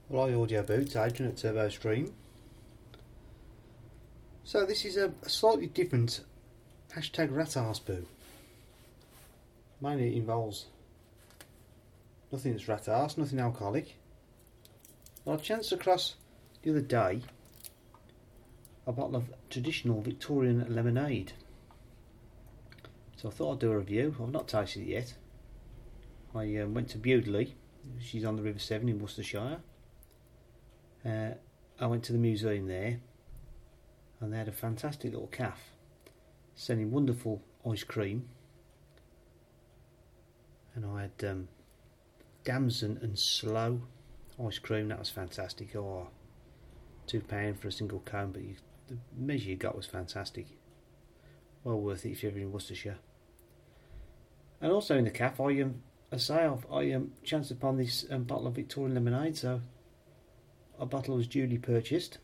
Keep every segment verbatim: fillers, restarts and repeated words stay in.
Well, hi Audio Boots, Adrian at Turbo Stream. So this is a, a slightly different hashtag Ratarse boo. Mainly it involves nothing that's Ratarse, nothing alcoholic. Well, I chanced across the other day a bottle of traditional Victorian lemonade. So I thought I'd do a review. I've not tasted it yet. I um, went to Bewdley, she's on the River Severn in Worcestershire. Uh, I went to the museum there and they had a fantastic little cafe selling wonderful ice cream, and I had um, damson and sloe ice cream. That was fantastic. Oh, two pound for a single cone, but you, the measure you got was fantastic. Well worth it if you're ever in Worcestershire. And also in the cafe, I um, I say I've, I um, chanced upon this um, bottle of Victorian lemonade, so a bottle was duly purchased,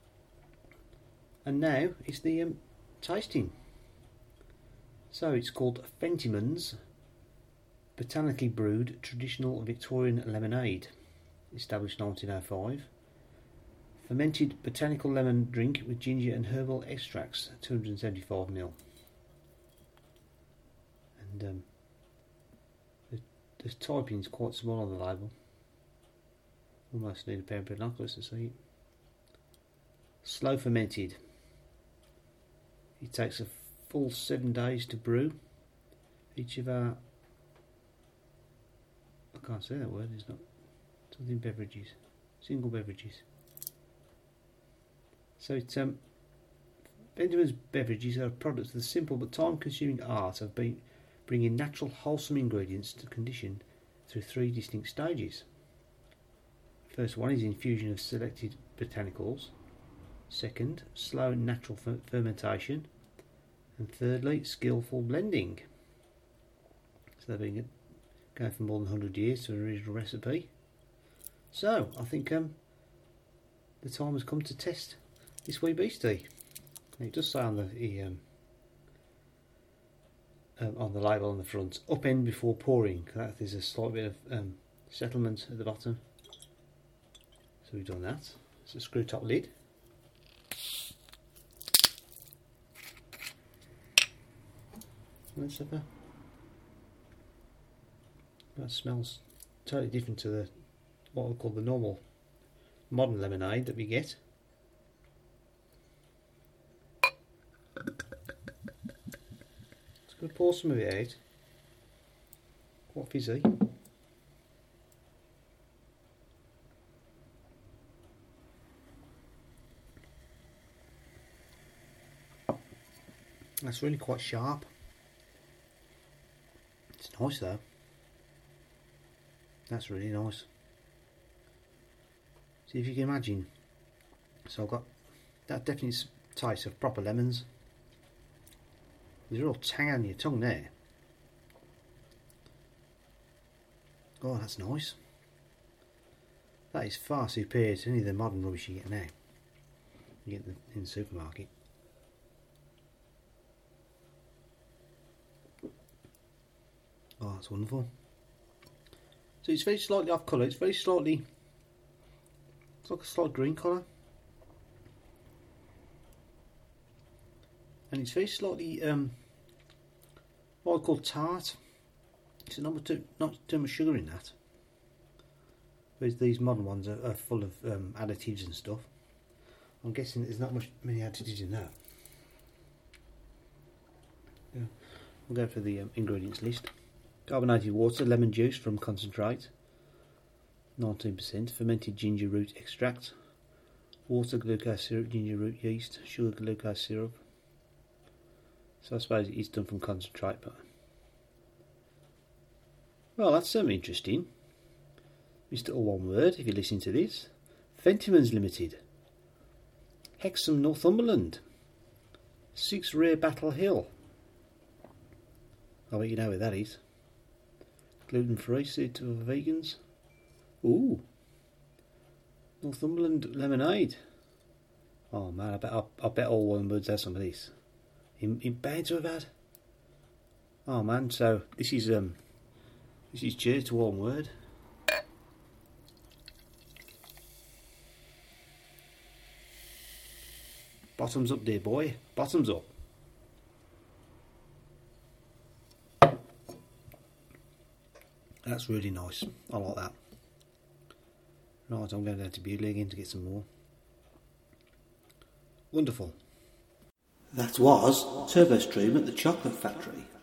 and now it's the um, tasting. So it's called Fentiman's Botanically Brewed Traditional Victorian Lemonade, established nineteen oh five. Fermented botanical lemon drink with ginger and herbal extracts, two hundred seventy-five milliliters. And um, the, the typing's quite small on the label. Almost need a pair of binoculars to see it. Slow fermented. It takes a full seven days to brew. Each of our, I can't say that word, it's not something beverages, single beverages. So it's um, Benjamin's beverages are a product of the simple but time-consuming art of being, bringing natural, wholesome ingredients to condition through three distinct stages. First one is infusion of selected botanicals. Second, slow natural fer fermentation. And thirdly, skillful blending. So they've been going for more than one hundred years to an original recipe. So I think um, the time has come to test this wee beastie. It does say on the um, um, on the label on the front, upend before pouring. That there's a slight bit of um, settlement at the bottom. So we've done that. It's a screw top lid. Let's have a, that smells totally different to the what we call the normal modern lemonade that we get. It's going to pour some of it out. Quite fizzy. That's really quite sharp. It's nice though. That's really nice. See if you can imagine. So I've got that definitely taste of proper lemons. There's a real tang on your tongue there. Oh, that's nice. That is far superior to any of the modern rubbish you get now. You get in the supermarket. Oh, that's wonderful. So it's very slightly off colour. It's very slightly, it's like a slight green colour, and it's very slightly um, what I call tart. It's not too not too much sugar in that. Whereas these modern ones are, are full of um, additives and stuff. I'm guessing there's not much many additives in that. Yeah, we'll go for the um, ingredients list. Carbonated water, lemon juice from concentrate, nineteen percent, fermented ginger root extract, water, glucose syrup, ginger root yeast, sugar, glucose syrup. So I suppose it is done from concentrate, but well, that's certainly interesting. Mister All one word, if you listen to this. Fentiman's Limited, Hexham, Northumberland, six Rear Battle Hill. I bet you know where that is. Gluten free, suitable for vegans. Ooh, Northumberland lemonade. Oh man, I bet I, I bet All one words has some of this. In in bound to have had. Oh man, so this is um this is cheers to All one word. Bottoms up, dear boy. Bottoms up. That's really nice. I like that. Right, I'm going down to Bewley again to get some more. Wonderful. That was TurboStream at the Chocolate Factory.